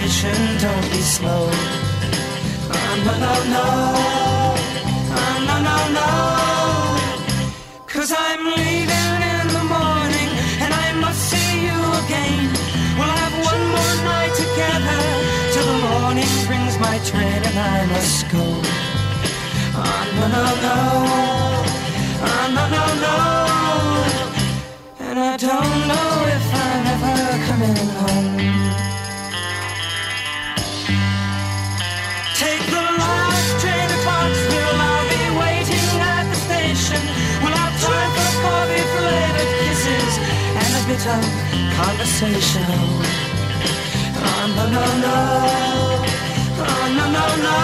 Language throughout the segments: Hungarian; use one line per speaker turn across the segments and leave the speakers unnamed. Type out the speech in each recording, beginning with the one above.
reservation, don't be slow. No, no, no. No, no, no. 'Cause I'm leaving in the morning and I must see you again. We'll have one more night together till the morning brings my train and I must go. No, no, no. No, no, no. And I don't know if I'm ever coming home. Take the last train to Clarksville, I'll be waiting at the station. We'll have time for coffee, flavored kisses, and a bit of conversation. No, no, no. No, no, no.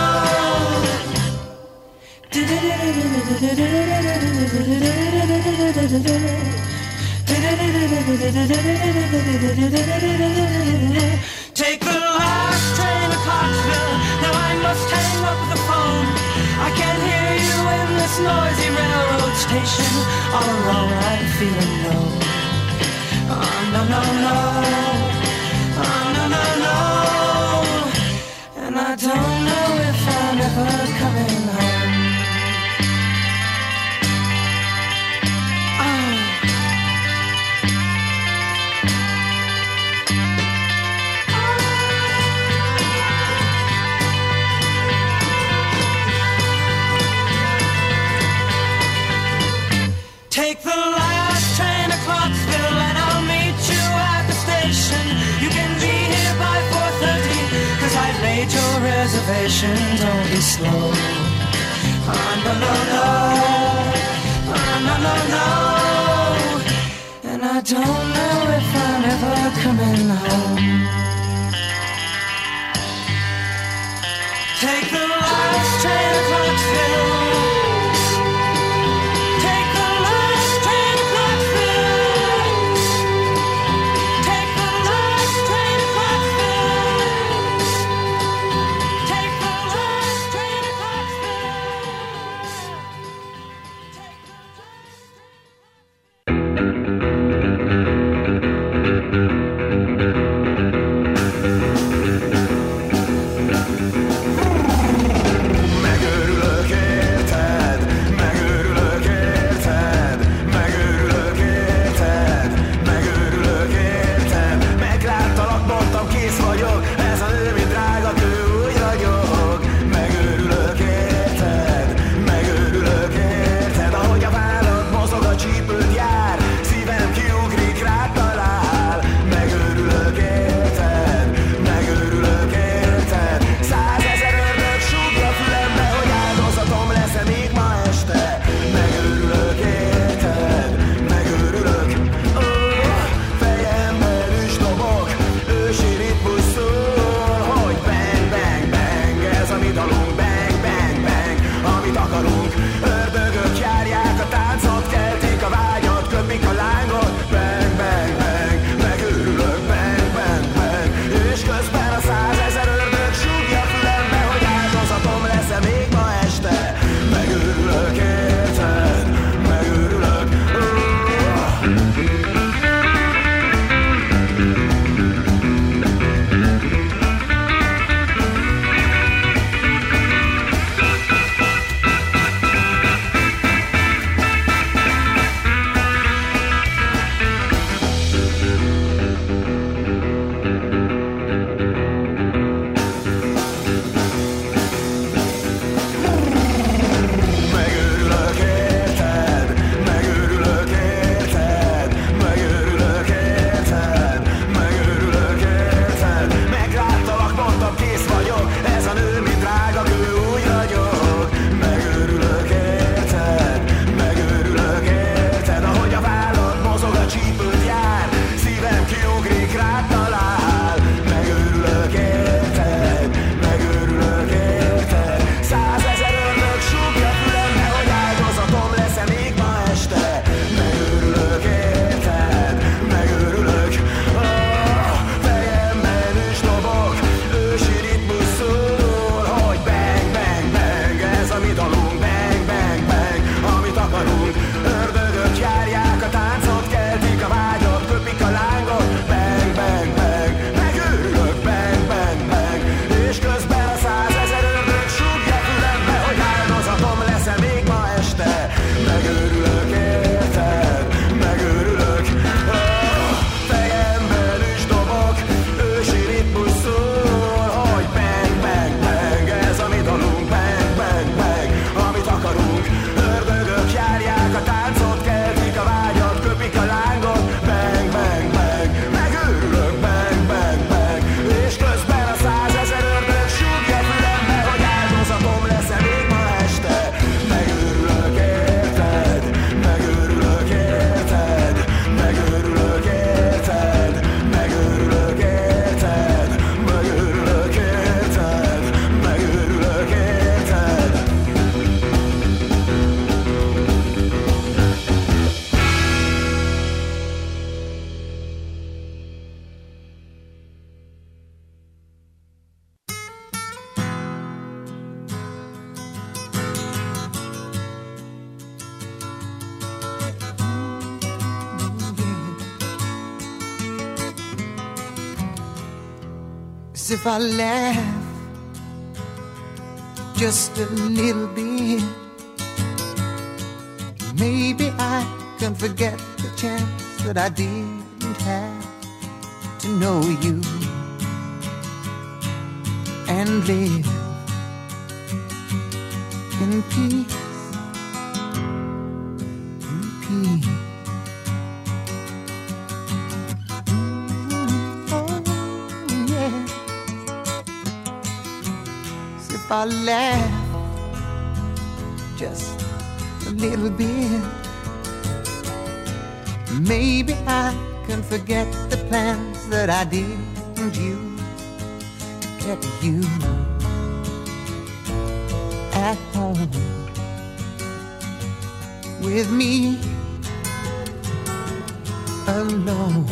Take the last train to Clarksville. Now I must hang up the phone. I can't hear you in this noisy railroad station. All alone I'm feeling low. No, no, no. No, no, no. And I don't know if I'm ever coming home. Take the last train to Clarksville and I'll meet you at the station. You can be here by 4:30, 'cause I've made your reservation, don't be slow. No, no, no. No, no, no. And I don't know if I'm ever coming home. Take the last train to Clarksville.
Csípőt jár, szívem ki
if I laugh just a little bit, maybe I can forget the chance that I didn't have to know you and live in peace, in peace. If I laugh just a little bit, maybe I can forget the plans that I didn't use to get you at home with me alone.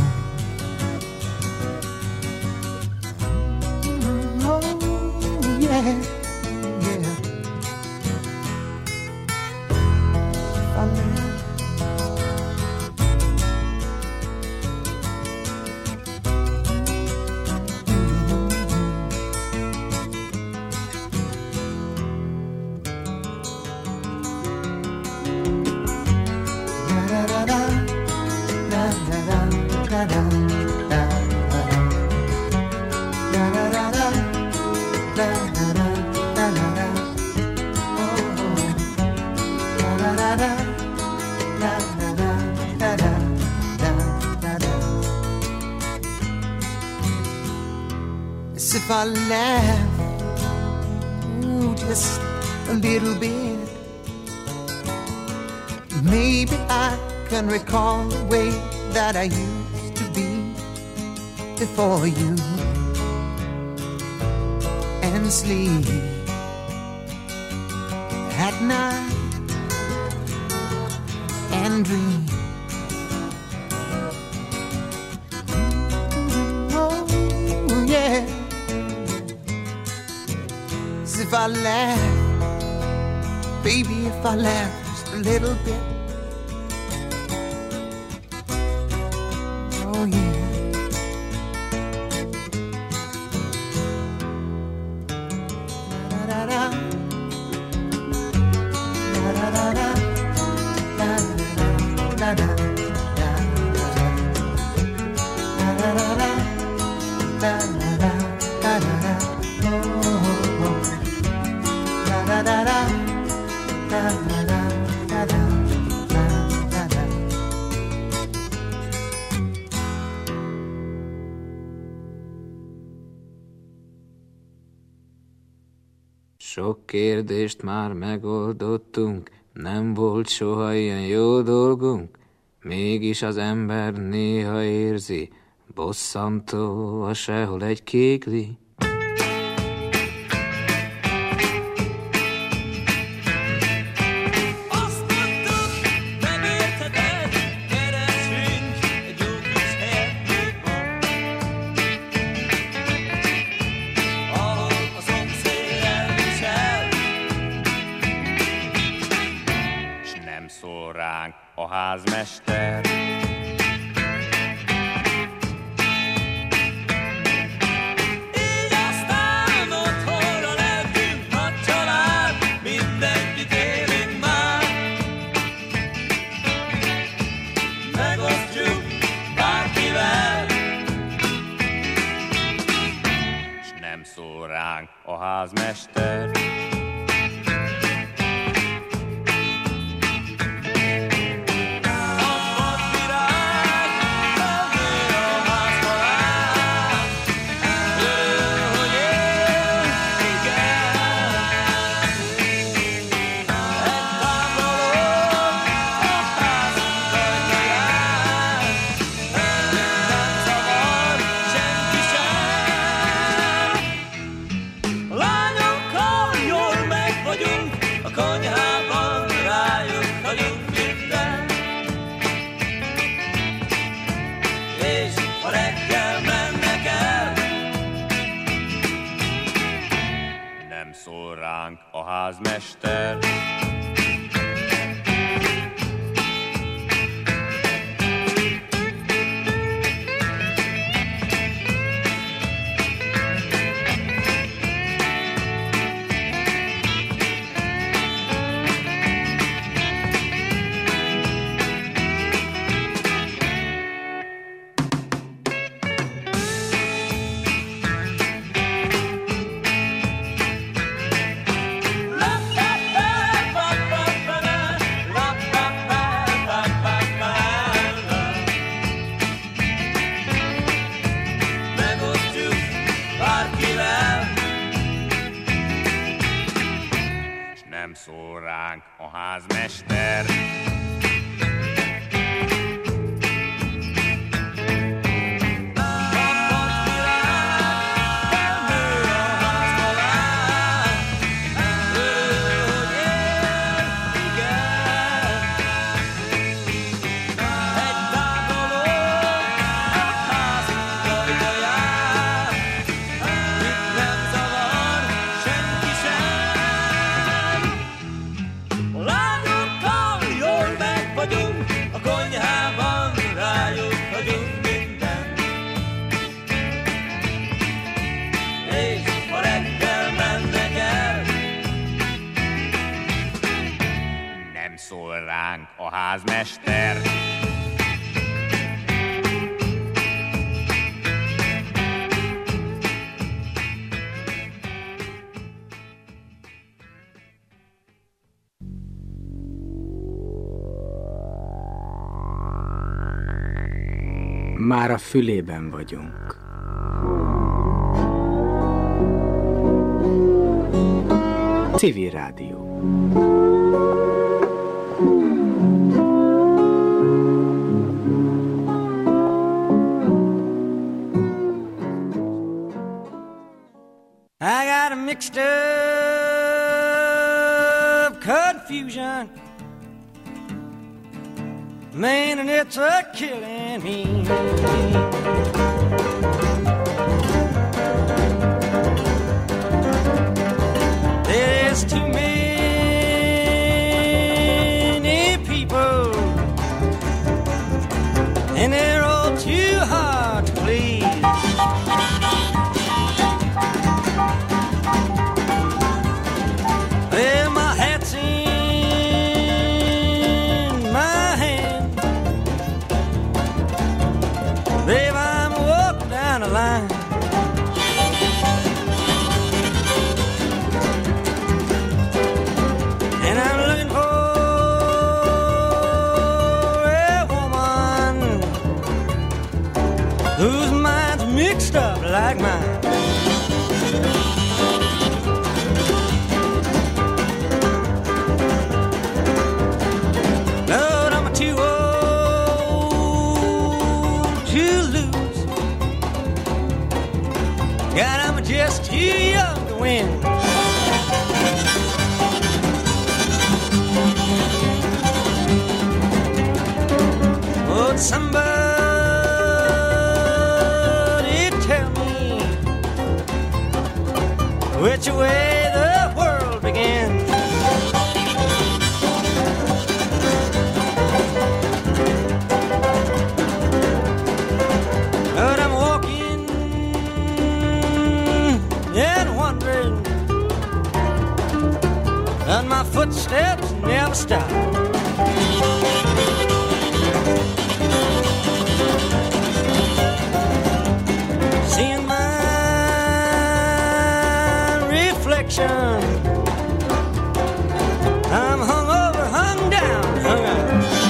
Oh, yeah. If I laugh, ooh, just a little bit, maybe I can recall the way that I used to be before you, and sleep at night and dream. Oh, yeah. If I laugh, baby, if I laugh just a little bit, oh yeah. Da da da da da da da da da
Sok kérdést már megoldottunk, nem volt soha ilyen jó dolgunk, mégis az ember néha érzi, bosszantó a sehol egy kékli.
A házmester. Így aztán otthonra lentünk, nagy család, mindenkit élünk már. Megosztjuk bárkivel, s nem szól ránk a házmester. A házmester. házmester. Szól ránk a házmester.
Már a fülében vagyunk. Civil Rádió.
I got a mixed up confusion, man, and it's a killing me. There's too many people, and they're all too hard to please. Well, my hat's in my hand, babe, I'm walking down the line. And I'm looking for a woman whose mind's mixed up like mine. Lord, I'm too old to lose. God, I'm just too young to win. Would somebody tell me which way the world begins? But I'm walking and wondering, and my footsteps never stop. Seeing my reflection, I'm hung over, hung down, hung out.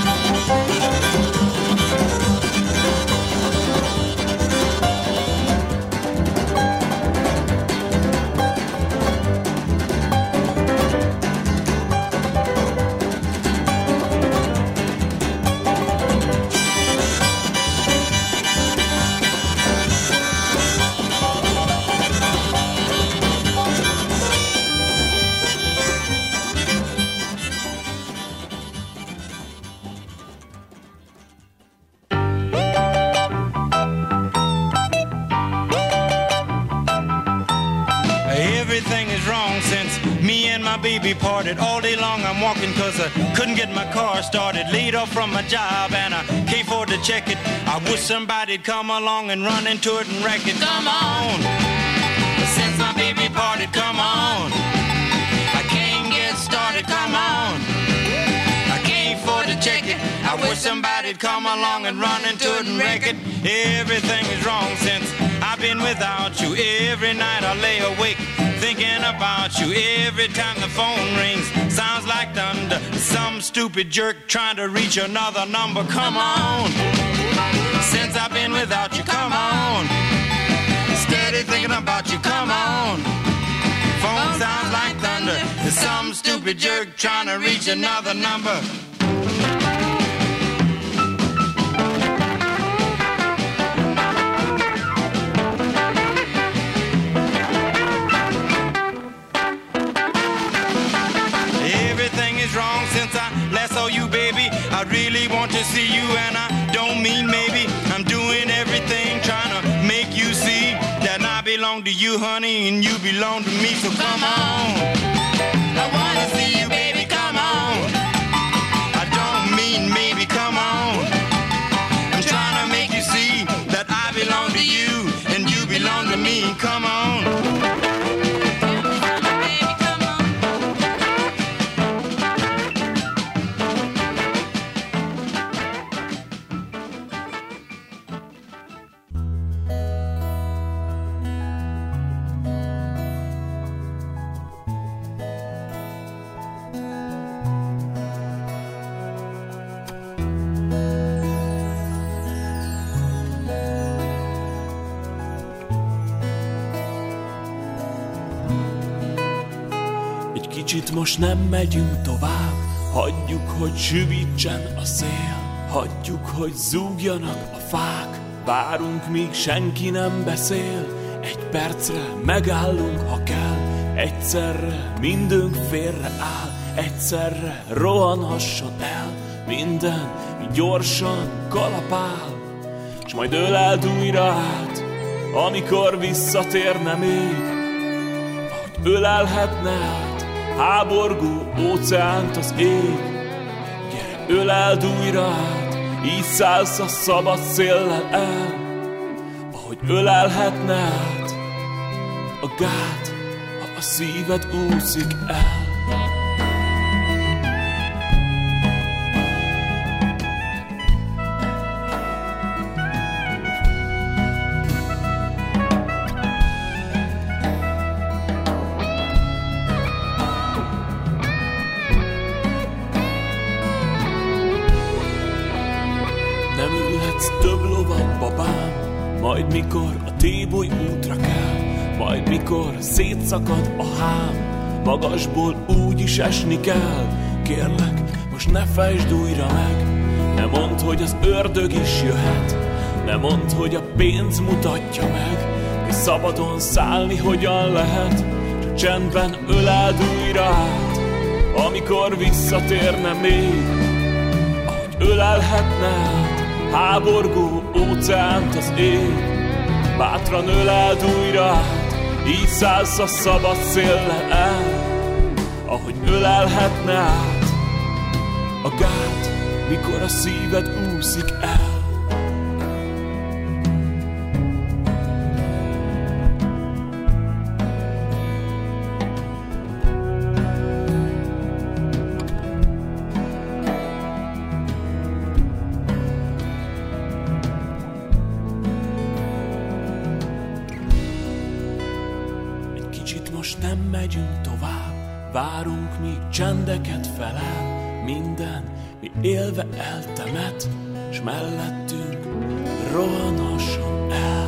Everything is wrong since me and my baby parted. All day long I'm walking cause I couldn't get my car started. Laid off from my job and I can't afford to check it. I wish somebody'd come along and run into it and wreck it. Come on, since my baby parted, come on. I can't get started, come on. I can't afford to check it. I wish somebody'd come along and run into it and wreck it. Everything is wrong since I've been without you. Every night I lay awake thinking about you. Every time the phone rings, sounds like thunder. Some stupid jerk trying to reach another number. Come on, since I've been without you, come on. Steady thinking about you, come on. Phone's sounds like thunder. There's some stupid jerk trying to reach another number. Everything is wrong since I last saw you, baby. I really want to see you, and I don't mean maybe. I'm doing everything trying to make you see that I belong to you, honey, and you belong to me. So come on, I wanna see you, baby. Come on. I don't mean maybe. Come on. I'm trying to make you see that I belong to you and you belong to me. Come on.
Kicsit most nem megyünk tovább, hagyjuk, hogy süvítsen a szél, hagyjuk, hogy zúgjanak a fák, várunk, míg senki nem beszél, egy percre megállunk, ha kell, egyszerre mindünk félreáll, egyszerre rohanhasson el, minden gyorsan kalapál, s majd öleld újra át, amikor visszatérne még, ahogy ölelhetne át, háborgó óceánt az ég. Gyere, öleld újra át, így szállsz a szabad széllel el, ahogy ölelhetne át a gát, ha a szíved úszik el. Majd mikor a téboly útra kell, majd mikor szétszakad a hám, magasból úgy is esni kell. Kérlek, most ne fejtsd újra meg, ne mondd, hogy az ördög is jöhet, ne mondd, hogy a pénz mutatja meg, hogy szabadon szállni hogyan lehet, csak csendben öleld újra át, amikor visszatérne még, ahogy ölelhetne át, háborgó óceánt az ég. Bátran öleld újra át, így szállsz a szabad széllel el, ahogy ölelhetne át a gát, mikor a szíved úszik el. Nem megyünk tovább, várunk, míg csendeket felel, minden, mi élve eltemet, s mellettünk rohanhasson el.